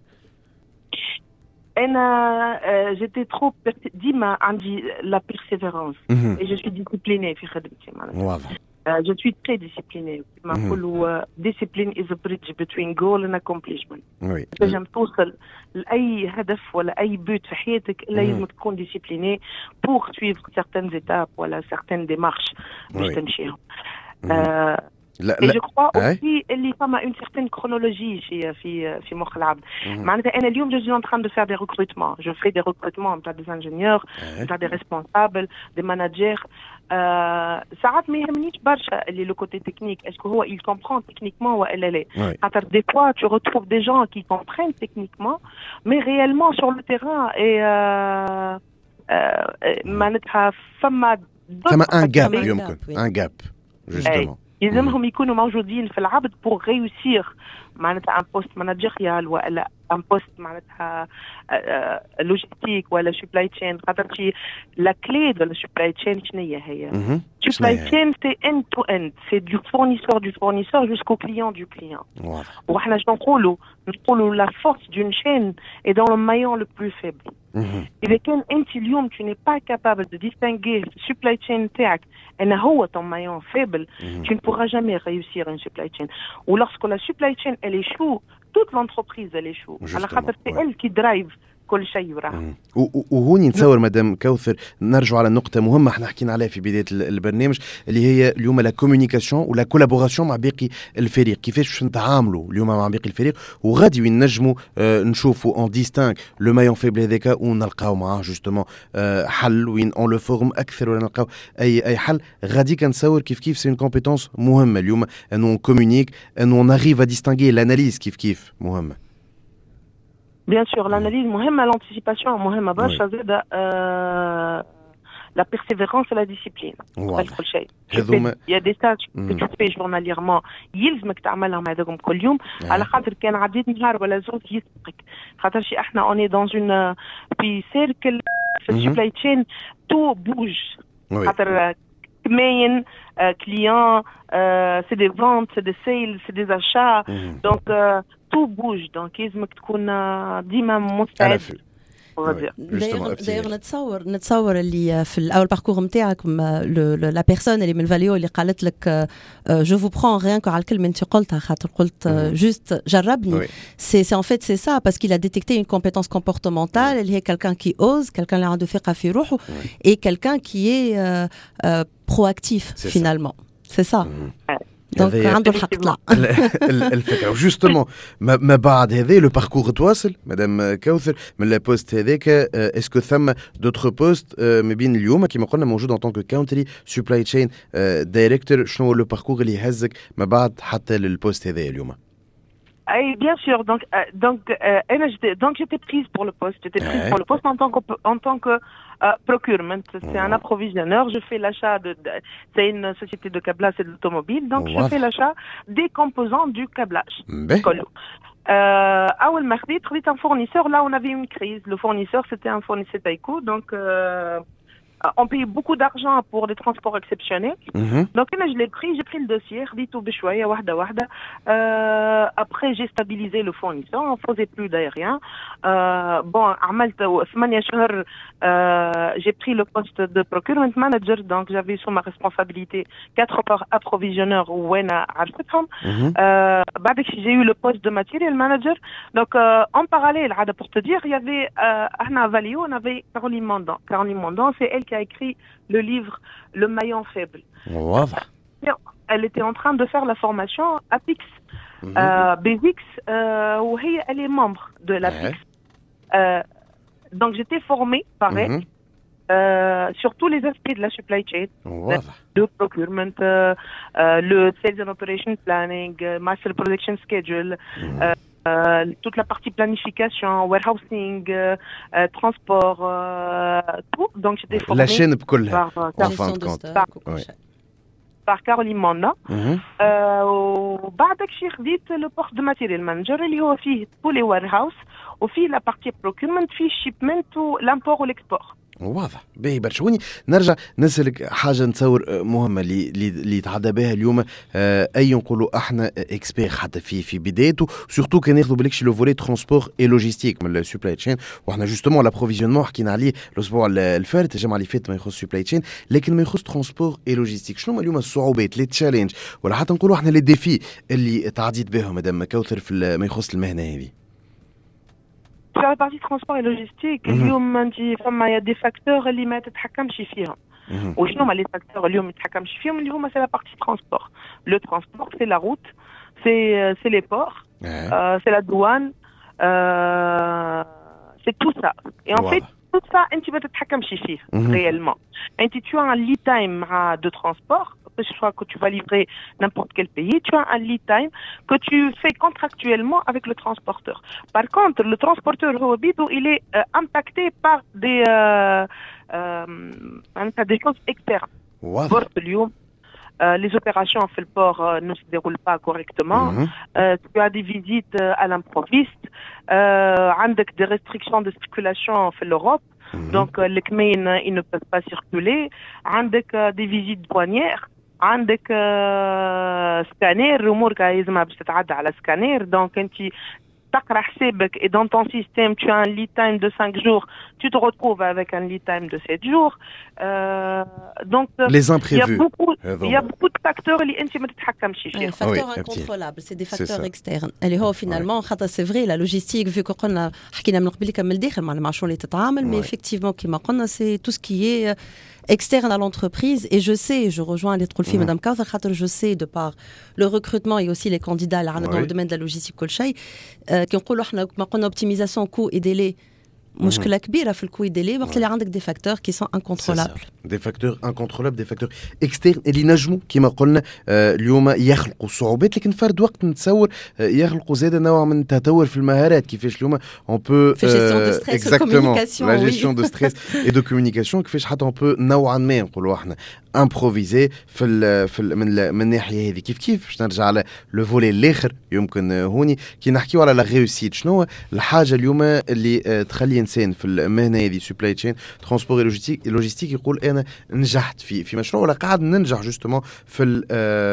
انا جيتي ترو ديما عندي لا بيرسيفيرونس et je suis disciplinée في خدمتي معناتها. واضح. Je suis très disciplinée. Discipline is a bridge between goal and accomplishment. تنجم توصل لأي هدف ولا أي بوت في حياتك إلا لازم تكون discipliné pour suivre certaines étapes ولا certaines démarches باش تمشيهم. Et je crois aussi اللي فما une certaine chronologie في مخ العبد. معناتها أنا اليوم je suis en train de faire des recrutements. Je fais des recrutements نتاع des ingénieurs, نتاع des responsables, des managers. ساعات ما يهمنيش برشا اللي لو كوتي تكنيك اسكو هو il comprend techniquement ولا لا. خاطر des fois tu retrouves des gens qui comprennent techniquement mais réellement sur le terrain et معناتها فما un gap يمكن un gap justement. يلزمهم يكونوا موجودين في العبد pour réussir معناتها un poste managérial ولا un poste معناتها logistique ولا supply chain. خاطر شي la clé de la supply chain شنو هي؟ supply chain c'est end to end, c'est du fournisseur jusqu'au client du client. وإحنا شنو نقولوا la force d'une chaîne est dans le maillon le plus faible. إذا كان أنت اليوم tu n'es pas capable de distinguer le supply chain تاعك أن هو ton maillon faible, tu ne pourras jamais réussir une supply chain. Ou lorsque la supply chain elle échoue, toute l'entreprise elle échoue. على خاطر c'est elle qui drive كل شيء وراه. وهوني نتصور مدام كوثر نرجع على نقطة مهمة احنا حكينا عليها في بداية البرنامج اللي هي اليوم لا كومونيكاسيون ولا كولابوراسيون مع باقي الفريق. كيفاش باش نتعاملوا اليوم مع باقي الفريق وغادي وين نجموا نشوفوا اون ديستانغ لو مايون فيبل هذاك ونلقاو معاه جوستومون حل وين اون لو فورم اكثر ولا نلقاو اي حل. غادي كنتصور كيف سي اون كومبيتونس مهمة اليوم انو كومونيك انو ناريف ا ديستانغي لاناليز كيف مهمة. Bien sûr, l'analyse مهمة, l'anticipation مهمة برشا زادة. La persévérance et la discipline. كل شيء. Il y a des tâches que tu fais journalièrement يلزمك تعملهم هذاكم كل يوم على خاطر كان عديت نهار ولا زوج يسبقك. خاطر شي احنا on est dans une في سيركل في السبلاي تشين تو بوج. خاطر كماين clients, c'est des ventes, c'est des sales, c'est des achats. Donc tout bouge. Donc لازمك تكون ديما مستعد. d'ailleurs نتصور اللي في الاول باركور نتاعك لا بيرسون اللي من فاليو اللي قالت لك جو فو برون ريان كو على الكلمه انت قلتها خاطر قلت جوست جربني سي ان فيت سي سا باسكو il a détecté une compétence comportementale اللي هي quelqu'un qui ose quelqu'un اللي عنده ثقه في روحه et quelqu'un qui est proactif finalement c'est ça دونك عنده الحق طلع الفكره جوستومون ما بعد هذا لو باركور تواصل مدام كوثر من البوست هذاك اسكو ثم دوتر بوست ما بين اليوم كما قلنا موجود ان طونك كاونتري سبلاي تشين دايركتور شنو لو باركور اللي هزك ما بعد حتى للبوست هذا اليوم Oui, bien sûr. Donc, j'étais prise pour le poste. En tant que procurement. C'est un approvisionneur. Je fais l'achat c'est une société de câblage et d'automobile. Donc, je fais l'achat des composants du câblage. أول ما خديت un fournisseur. Là, on avait une crise. Le fournisseur, c'était un fournisseur Taïko. Donc, on paye beaucoup d'argent pour des transports exceptionnels. Donc, j'ai pris le dossier, après, j'ai stabilisé le fournisseur, on ne faisait plus d'aérien. J'ai pris le poste de procurement manager, donc j'avais sous ma responsabilité 4 approvisionneurs j'ai eu le poste de material manager. Donc, en parallèle, pour te dire, il y avait, on avait Caroline Mandant, c'est elle qui a écrit le livre Le maillon faible. Elle était en train de faire la formation APIX, Basics, où elle est membre de l'APIX. Donc j'étais formée par elle sur tous les aspects de la supply chain, le procurement, le sales and operation planning, master production schedule, toute la partie planification, warehousing, transport, tout. Donc j'étais formée la chaîne en fin de compte par Caroline Manda. وبعدك شي خديت le poste de material manager اللي هو فيه tous les warehouse وفيه la partie procurement فيه shipment و l'import و l'export. واضح باهي برشوني. نرجع نسألك حاجة نتصور مهمة اللي تعدى بها اليوم أي نقولوا احنا اكسبير حتى في بدايته سورتو كان ياخذوا بالك شي لو فولي ترونسبور اي لوجيستيك من السوبلاي تشين واحنا جوستومون لابروفيزيونمون حكينا عليه الاسبوع الفارط الجمعة اللي فاتت ما يخص سوبلاي تشين لكن ما يخص ترونسبور اي لوجيستيك شنو اليوم الصعوبات لي تشالنج ولا حتى نقولوا احنا لي ديفي اللي تعديت بهم مدام كوثر في ما يخص المهنة هذه؟ Sur la partie transport et logistique, il y a des facteurs qui ne تتحكمش فيهم. وشنو هما les facteurs اللي ما تتحكمش فيهم اللي هما c'est la partie transport. Le transport, c'est la route, c'est les ports, c'est la douane, c'est tout ça. Et en fait, tout ça, tu ne تتحكمش فيه réellement. Et tu as un lead time de transport. Je crois que tu vas livrer n'importe quel pays, tu as un lead time que tu fais contractuellement avec le transporteur. Par contre, le transporteur il est impacté par des choses externes. Les opérations en le port ne se déroulent pas correctement. Tu as des visites à l'improviste. عندك des restrictions de circulation en l'Europe. Donc, les chemins, ils ne peuvent pas circuler. عندك des visites douanières. عندك سكانير الامور لازمها باش تتعدى على سكانير دونك انت تقرا حسابك et dans ton système tu as un lead time de 5 jours tu te retrouves avec un lead time de 7 jours donc les imprévus il y a beaucoup de facteurs اللي انت ما تتحكمش فيهم facteurs incontrôlables c'est des facteurs externes اللي هو finalement خاطر c'est vrai la logistique vu que قلنا حكينا من قبل كم الداخل مع شنو اللي تتعامل mais effectivement كما قلنا c'est tout ce qui est externe à l'entreprise et je sais je rejoins les trolls madame Kauthar خاطر je sais de par le recrutement et aussi les candidats là dans le domaine de la logistique كل شيء كي نقولوا احنا ما قلنا optimisation coût et délai مشكلة كبيرة في الكوي ديلي وقت اللي عندك des facteurs qui sont incontrôlables. Des facteurs incontrôlables, des facteurs externes اللي نجموا كما قلنا اليوم يخلقوا صعوبات لكن فرد وقت نتصور يخلقوا زادة نوع من التطور في المهارات كيفاش اليوم on peut في gestion de stress et communication la gestion de stress et de communication كيفاش حتى on peut نوعا ما نقولوا احنا improviser في من الناحية هذه كيف باش نرجع على لو فولي الاخر يمكن هوني كي نحكيو على لا ريوسيت شنو الحاجة اليوم اللي تخلي إنسان في المهنة هذه سوبلاي تشين ترانسبور لوجيستيك يقول أنا نجحت في مشروع ولا قاعد ننجح جوستومون في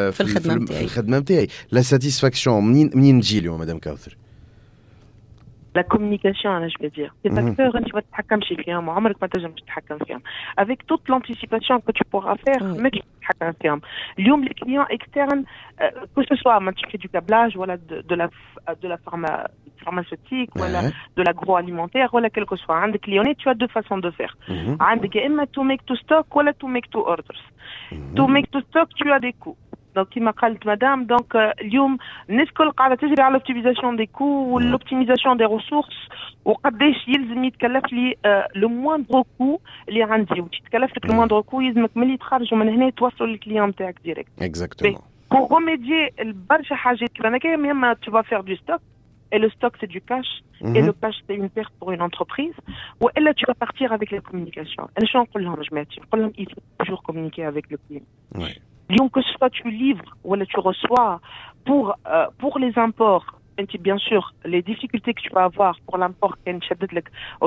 الخدمة نتاعي لا ساتيسفاكسيون منين تجي اليوم مدام كوثر؟ la communication, je veux dire. Ces facteurs, tu vas te تحكم chez client, عمرك ما تنجم تتحكم فيهم. Avec toute l'anticipation que tu pourras faire, mais tu تتحكم فيهم. اليوم les clients externes, que ce soit tu fais du câblage, voilà, de la pharmaceutique, voilà, de l'agroalimentaire, voilà, quel que soit. عندك client, tu as deux façons de faire. عندك إما to make to stock, ولا to make to orders. To make to stock, tu as des coûts. Donc, كما قالت مدام, donc اليوم الناس الكل قاعدة تجري على l'optimisation des coûts والoptimisation des ressources وقداش يلزم يتكلف لي le moindre coût اللي عندي وتتكلف لك le moindre coût يلزمك ملي تخرجوا من هنا توصلوا للكليون نتاعك ديريكت. Exactement. Pour remédier البرشا حاجات كيما هكا يا tu vas faire du stock et le stock c'est du cash et le cash c'est une perte pour une entreprise ou là tu vas partir avec la communication. أنا شنو نقول لهم جماعتي؟ نقول لهم il faut toujours communiquer avec le client. Oui. Donc, que ce soit tu livres ou tu reçois pour les imports, et bien sûr, les difficultés que tu vas avoir pour l'import, quand tu as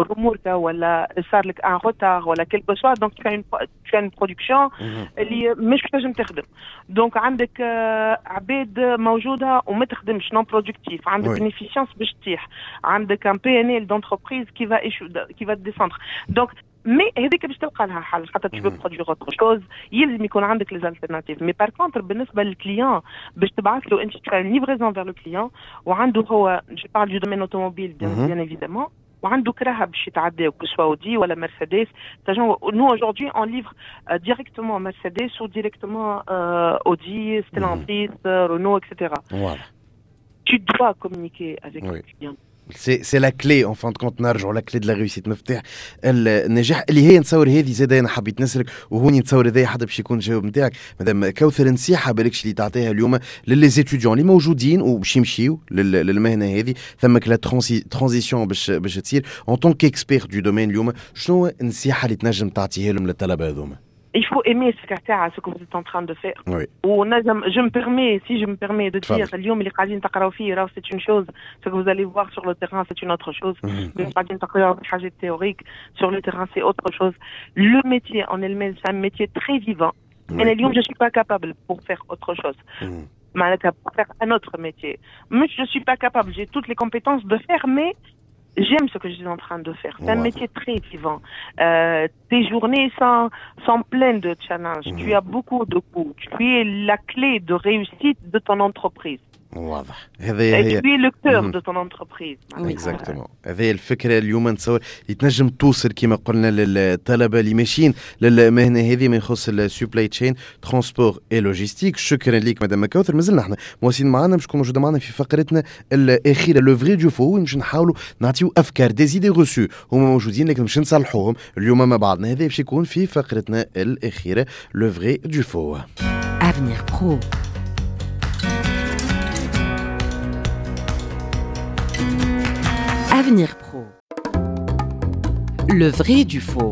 un retard, ou quel que soit, donc tu as une production, mais je ne peux pas. Donc, tu as عباد موجودة وما تخدمش non productif, عندك une efficience باش تطيح, عندك un PNL d'entreprise qui va descendre. Donc, mais هذيك باش تلقى لها حل حتى tu veux produire autre chose يلزم يكون عندك les alternatives. Mais par contre بالنسبة للكليون باش تبعث له انت tu fais une livraison vers le client وعنده هو je parle du domaine automobile bien évidemment وعنده كراهة باش يتعدى que soit Audi ou la Mercedes. Nous aujourd'hui on livre directement Mercedes ou directement Audi, Stellantis, Renault, etc. Voilà. Tu dois communiquer avec le client. C'est la clé en fin de compte. نرجعوا la clé de la réussite مفتاح النجاح اللي هي نتصور هذه زاده انا حبيت نسلك وهوني نتصور هذا حدا باش يكون الجواب نتاعك مادام كوثر نصيحه بالكش اللي تعطيها اليوم للي زيتوديون اللي موجودين وباش يمشيو للمهنه هذه ثمك لا ترانزيسيون باش تصير اون طونك اكسبير دو دومين اليوم شنو النصيحه اللي تنجم تعطيها لهم للطلبه هذوما؟ Il faut aimer ce que vous êtes en train de faire. Oui. Je me permets de dire, c'est une chose, ce que vous allez voir sur le terrain, c'est une autre chose. Théorique, sur le terrain, c'est autre chose. Le métier en elle-même, c'est un métier très vivant. Et je ne suis pas capable pour faire autre chose. Pour faire un autre métier. Mais je ne suis pas capable, j'ai toutes les compétences de faire, mais j'aime ce que je suis en train de faire. C'est un métier très vivant. Tes journées sont pleines de challenges. Tu as beaucoup de coups. Tu es la clé de réussite de ton entreprise. واضح. هذه tu es le cœur de ton entreprise. Exactement. هذه الفكرة اليوم نتصور يتنجم توصل كما قلنا للطلبة اللي ماشيين للمهنة هذه ما يخص السوبلاي تشين ترانسبور اي لوجيستيك. شكرا لك مدام كوثر. مازلنا احنا مواصلين معنا باش تكون موجودة معنا في فقرتنا الأخيرة لو فري دو فو باش نحاولوا نعطيو أفكار دي زيدي غوسو هما موجودين لكن باش نصلحوهم اليوم مع بعضنا. هذا باش يكون في فقرتنا الأخيرة لو فري دو فو. Avenir Pro. Avenir Pro. Le vrai du faux.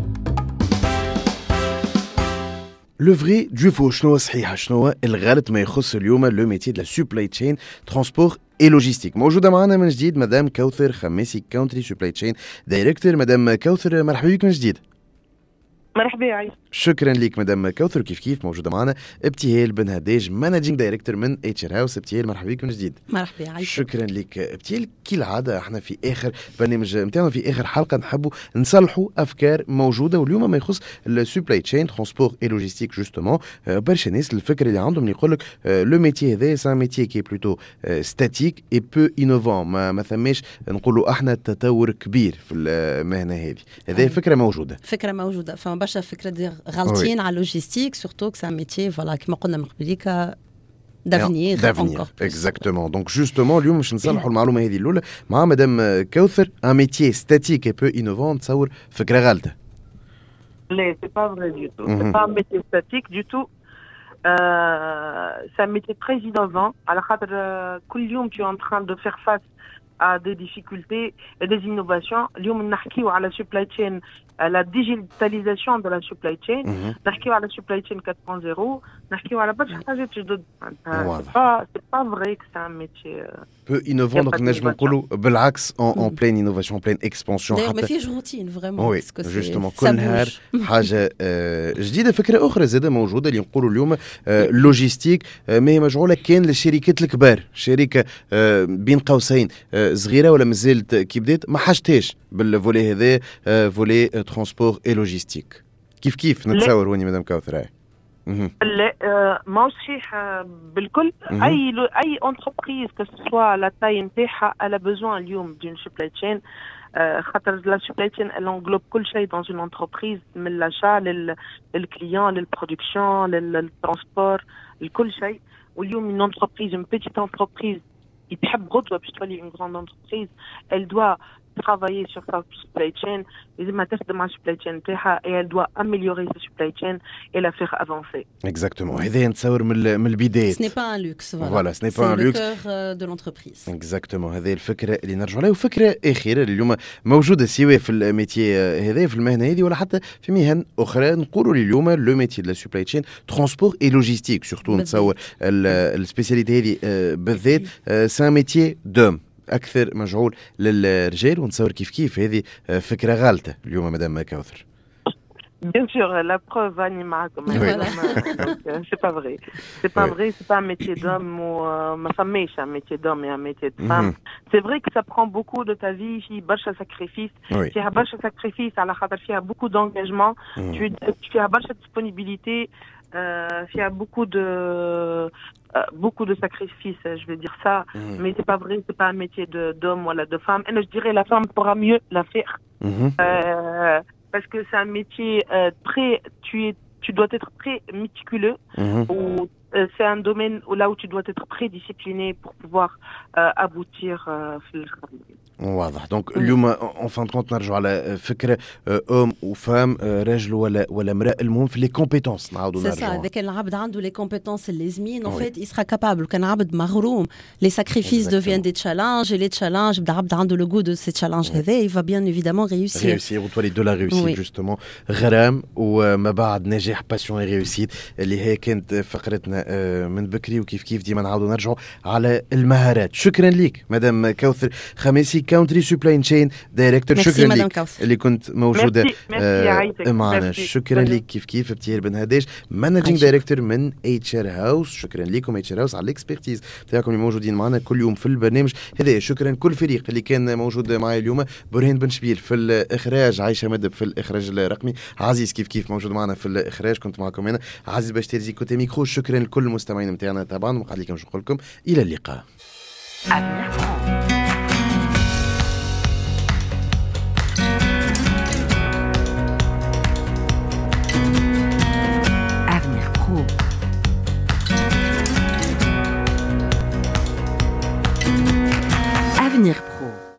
لو فري دو فو شنو هو صحيح شنو هو الغلط ما يخص اليوم لو ميتي دو لا سوبلاي تشين ترانسبور اي لوجيستيك. موجوده معنا من جديد مدام كوثر خماسي كونتري سوبلاي تشين دايركتور. مدام كوثر مرحبا بك من جديد. مرحبا يا عيسى. شكرا لك مدام كوثر. كيف موجوده معنا ابتهال بن هداج مانجينج دايركتور من اتش ار هاوس. ابتهال مرحبا بك من جديد. مرحبا يا عيسى. شكرا لك ابتهال. كالعاده احنا في اخر برنامج نتاعنا في اخر حلقه نحبوا نصلحوا افكار موجوده واليوم ما يخص السوبلاي تشين ترانسبور اي لوجيستيك. جوستومون برشا ناس الفكره اللي عندهم يقول لك لو ميتي هذا سان ميتي كي بلوتو ستاتيك اي بو انوفون ما ثماش نقولوا احنا تطور كبير في المهنه هذه. هذه فكره موجوده فما برشا فكره غالطين على اللوجيستيك سورتو كو سان ميتي فوالا كما قلنا من قبليك دافنير. Exactement. Donc justement اليوم باش نصلحوا المعلومه هذه الاولى مع مدام كوثر. ان ميتي ستاتيك اي بو انوفون تصور فكره غلطه. لا سي با فري دو تو. سي با ميتي ستاتيك دو تو. C'est un métier très innovant. على خاطر كل يوم tu es en train de faire face à des difficultés et des innovations. اليوم نحكيو على supply chain, la digitalisation de la supply chain. نحكيو على supply chain 4.0. نحكيو على برشا حاجات جدد. C'est pas vrai que c'est un métier peu innovant. Donc نجم نقولوا بالعكس en pleine innovation, en pleine expansion. d'ailleurs ما فيش روتين فريمون. جوستومون كل نهار حاجه جديده. فكره اخرى زاده موجوده اللي نقولوا اليوم لوجيستيك ما هي مجعوله كان للشركات الكبار. شركه بين قوسين صغيره ولا مازالت كي بدات ما حاجتهاش بالفولي هذا فولي ترونسبور اي لوجيستيك كيف نتصور هوني مدام كوثر؟ لا ما صحيح بالكل. اي انتربريز كسوا لا تاي نتاعها على بوزوان اليوم دون سبلاي تشين، خاطر لا سبلاي تشين انغلوب كل شيء دون اون انتربريز، من لاشا للكليون للبرودكسيون للترونسبور لكل شيء. واليوم une entreprise, une petite entreprise qui تحب غدوة باش تولي une grande entreprise, elle doit travailler sur sa supply chain, لازم تخدم على supply chain نتاعها et elle doit améliorer sa supply chain et la faire avancer. Exactement. هذا نتصور من البداية. Ce n'est pas un luxe. Voilà, ce n'est pas un luxe. C'est le cœur de l'entreprise. Exactement. هذه الفكرة اللي نرجع لها. وفكرة أخيرة اللي اليوم موجودة سواء في الميتي هذا في المهنة هذه ولا حتى في مهن أخرى. نقولوا اليوم لو ميتي de la supply chain transport et logistique surtout. نتصور السبيسياليتي هذه بالذات c'est un métier d'homme. أكثر مجعول للرجال، ونتصور كيف هذه فكرة غالطة اليوم مدام كوثر. Bien sûr, la preuve معكم. C'est pas vrai. C'est pas vrai, c'est pas un métier d'homme ou ma femme est un métier d'homme et un métier de femme. C'est vrai que ça prend beaucoup de ta vie, في برشا sacrifice. فيها برشا sacrifice على خاطر فيها beaucoup d'engagement. فيها برشا disponibilité. Il y a beaucoup de sacrifices, je vais dire ça, mais c'est pas vrai, c'est pas un métier d'homme ou de femme. Et je dirais la femme pourra mieux la faire, parce que c'est un métier tu dois être très méticuleux, ou c'est un domaine là où tu dois être très discipliné pour pouvoir aboutir. واضح. دونك اليوم اون فان كونت نرجعوا على فكره ام وفام راجل ولا امراه، المهم في لي كومبيتونس نعاودوا نرجعوا. اذا كان العبد عنده لي كومبيتونس اللازمين اون فيت يسرا كابابل. كان عبد مغروم لي ساكريفيس دوفيان دي تشالنج، لي تشالنج بدا عبد عنده لو غو دو سي تشالنج هذا يفا بيان ايفيدامون ريوسير وتولي دو لا ريوسيت جوستومون غرام وما بعد نجاح باسيون ريوسيت اللي هي كانت فقرتنا من بكري. وكيف ديما نعاودوا نرجعوا على المهارات. شكرا ليك مدام كوثر خميسي كاونتري سوبلاي تشين دايركتور. شكرا لك اللي كنت موجوده معنا. شكرا لك كيف بتير بن هداش مانجينج دايركتور من HR هاوس. شكرا لكم HR هاوس على الاكسبرتيز تاعكم اللي موجودين معنا كل يوم في البرنامج هذا. شكرا كل فريق اللي كان موجود معي اليوم، برهان بن شبيل في الاخراج، عايشه مدب في الاخراج الرقمي، عزيز كيف موجود معنا في الاخراج، كنت معكم انا عزيز باش ترزي كوتي ميكرو. شكرا لكل المستمعين نتاعنا طبعا، وقعد لكم شكرا لكم. الى اللقاء.